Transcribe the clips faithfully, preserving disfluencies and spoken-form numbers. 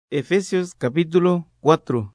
Efesios capítulo cuatro.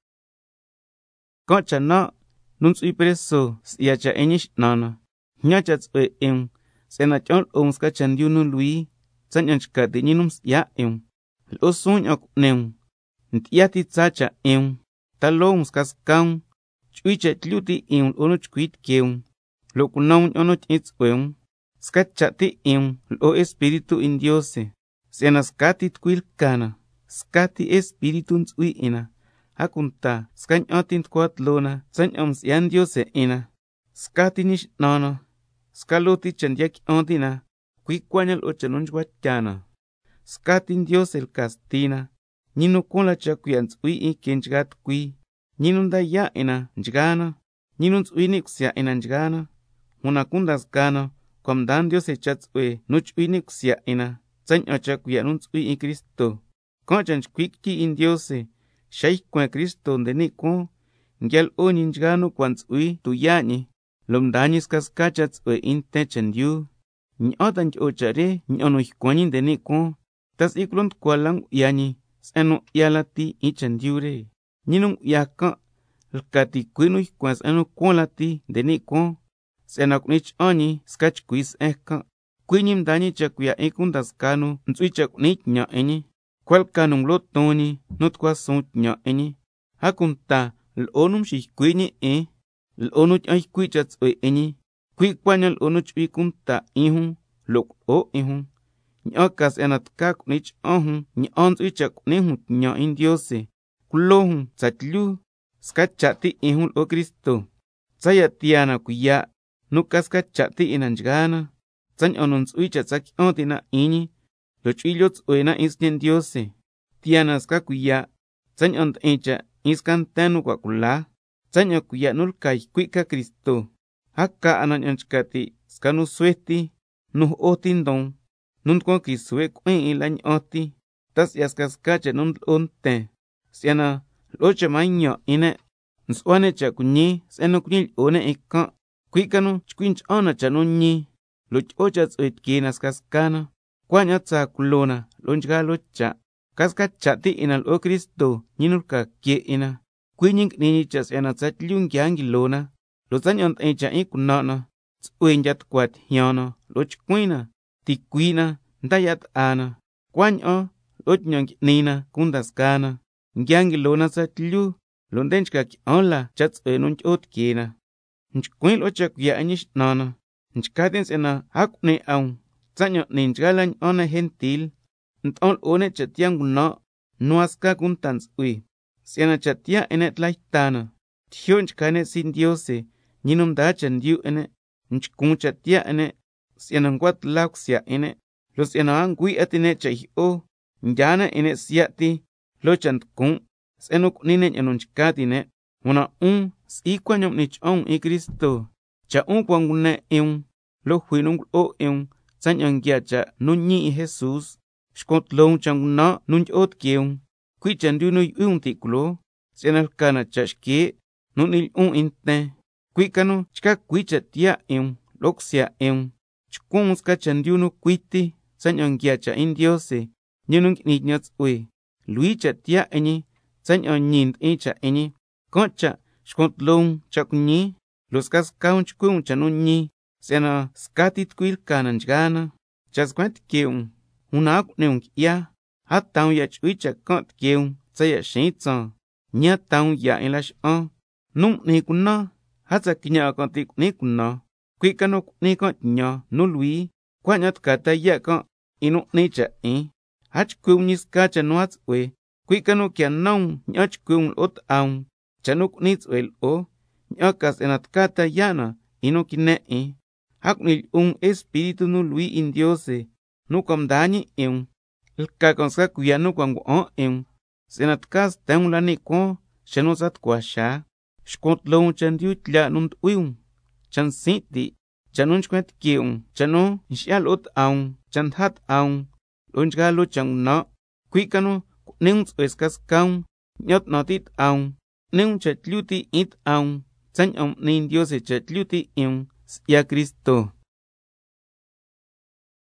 Concha no, nun sui preso, ya cha enish nana. Nyacha tsue em, sena chon om ska chandiu nun lui, sanyan chka de ninums ya em. Lo sun ok nem. Ntiati tsacha em. Talom ska skam. Chuicha tluti em ono chkuit keum. Lo kunaun ono chits em. Ska chati em, lo espíritu indiose. Sena skati tkwil kana. Skati espíritu nsui ina. Hakunta, skany otin kwat lona, san oms yan diose ina. Skati nish nana. Skaloti chandiak ontina. Quiquanyal ochanunchwatiana. Skatin dios el castina. Nino con la chacuyan ui i kenchgat qui. Ninunda ya ina njgana. Ninuns uinixia ina njgana. Hunakundas gana. Kom dan dios echats ue nuch uinixia ina. San ochacuyanuns ui i Cristo. Conchan quicti in diose. Shaykh kwa Cristo ndeni ko. Ngyal o ninjgano kwants ui tu yani. Lomdanis kaskachats ue intechan yu. Nyotan ochare nyono hikwanin ndeni ko. Tas iklont kwalang yani. Seno yalati ichan diure. Ninong yaka. Lkati kwinu hikwas eno kwalati ndeni ko. Senaknich oni skach quiz eka. Kwinim dani chakuya ekundas kano. Nsuichak nich nya eni. Kwal kanong lotoni, not kwa sont nya eni. Hakunta, l'onum shihkwini e, l'onuch ay kwichats oy eni. Kwikwanyal onuch wikunta ihun, lok o ihun. Nyokas enat kak nich ohun, nyons wichak nihun nya indiose. Kulohun, satlu, skachati ihun o Cristo. Sayatiana kuya, nukas kachati inanjgana. San onons wichatsak ontina ini. Los chillots oena isnen diose. Tianas kakuya. San ont echa iskan tenu kwakula. San yakuya nul kai kwika Cristo. Haka anan yanchkati. Skanu sueti. Nuh otin don. Nun kwa kisue kwen ilan oti. Tas yaskaskacha nun onte. Siana locha maño ine. Nswane cha kunyi. Seno kunyil one eka. Kwikanu chkwinch ona cha nunyi. Loch ochats oitkinas kaskana. Kwanya tsa kulona, lonjga locha. Kaska chati inal o Cristo, ninurka kie ina. Kwinying nini chas ena tsat lyungyangi lona. Lozan yont echa ikunana. Tsuenjat kwat hiana, loch kwina. Tikwina, ndayat ana. Kwanyo, loch nyang nina, kundas kana. Ngyangi lona tsat lyu. Londenchka ki onla, chats enunch ot kiena. Nchkwin locha kuya anish nana. Nchkadens ena hakune aun. Sanyo ninjgalan ona gentil. Ntol one chatian guna. Nuaska kuntans ui. Siena chatia enet laitana. Tio nchkane sin diose. Ninum dachan diu ene. Nchkun chatia ene. Siena nguat lauxia ene. Los siena angui atine chayo. Njana ene siati. Lo chant kun. Senuk nine enunchkatine. Una un. Sikuanyom nichon i Cristo. Cha un kwangune eun. Lo huinung o eun. San yang giacha nun nyi i Jesus. Shkot long chang na nun ot keung. Kui chan du nui un tikulo. Senal kana chashke. Nun il un inte. Kui kano chka kui chatia eung. Loxia eung. Chkung ska chan du no kuiti. San yang giacha indiose. Nyunung ninyats ue. Lui chatia eni. San yang nyint echa eni. Concha. Shkot long chak nyi. Los kas kaun chkung chanun nyi. Sena skatit kwil kanan jgana. Chaskwat keung. Unak neung ya. Hat taun ya chwicha kant keung. Tsaya shitsa. Nya taun ya ilash an. Nung ni kuna. Hatsa kinya kantik ni kuna. Kwikano ni kant nya. Nulwi. Kwanyat kata ya kan. Inu ni cha eh. Hach kwung niskacha nuats we. Kwikano kya naung. Nyach kwung ot aung. Chanuk nits wel o. Nyakas enat kata yana. Inu kine eh. Haknil un espíritu no lui indiose. No kom dani eun. El kakonska kuya no kwangu on eun. Senat kas teun lani ko. Shanosat kwa sha. Shkot loun chandiu tla nunt uiun. Chan sinti. Chanun chkwet keun. Chano nshal ot aun. Chan hat aun. Lonjgalo chan na. Kwikano neun eskas kaun. Nyot notit aun. Neun chatluti it aun. San om ni indiose chatluti eun. Ya Cristo.